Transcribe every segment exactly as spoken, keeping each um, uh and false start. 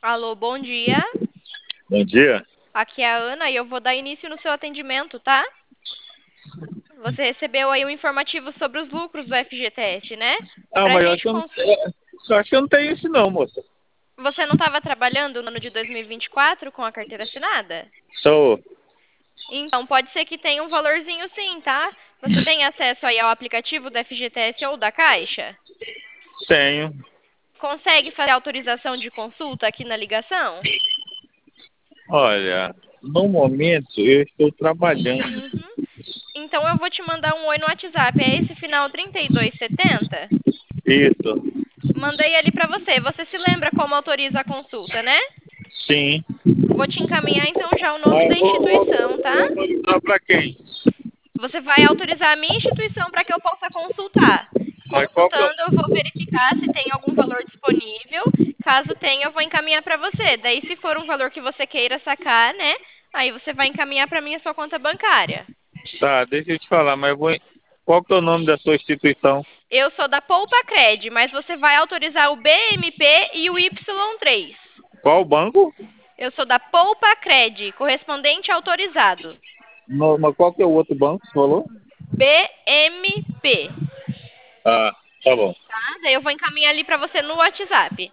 Alô, bom dia. Bom dia. Aqui é a Ana e eu vou dar início no seu atendimento, tá? Você recebeu aí um informativo sobre os lucros do F G T S, né? Ah, Pra mas eu acho gente que eu não, cons... eu acho que eu não tenho isso não, moça. Você não estava trabalhando no ano de dois mil e vinte e quatro com a carteira assinada? Sou, Então, pode ser que tenha um valorzinho sim, tá? Você tem acesso aí ao aplicativo do F G T S ou da Caixa? tenho. Consegue fazer autorização de consulta aqui na ligação? Olha, no momento eu estou trabalhando. Uhum. Então eu vou te mandar um oi no WhatsApp. É esse final trinta e dois setenta? Isso, Mandei ali pra você. Você se lembra como autoriza a consulta, né? sim. Vou te encaminhar então já o nome Mas da vou, vou, instituição, tá? vou autorizar para quem? Você vai autorizar a minha instituição para que eu possa consultar. Mas qual que é o... Consultando, eu vou verificar se tem algum valor disponível. Caso tenha, eu vou encaminhar para você. Daí, se for um valor que você queira sacar, né? Aí você vai encaminhar para mim a sua conta bancária. Tá, deixa eu te falar, mas eu vou... Qual que é o nome da sua instituição? Eu sou da Poupa Cred, mas você vai autorizar o B M P e o Y três. Qual o banco? Eu sou da Poupa Cred, correspondente autorizado. No, mas qual que é o outro banco que você falou? B M P, Ah, tá bom. tá? Daí eu vou encaminhar ali para você no WhatsApp.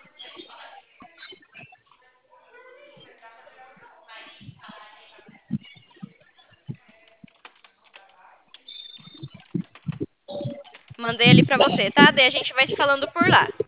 Mandei ali para você, tá? Daí a gente vai se falando por lá.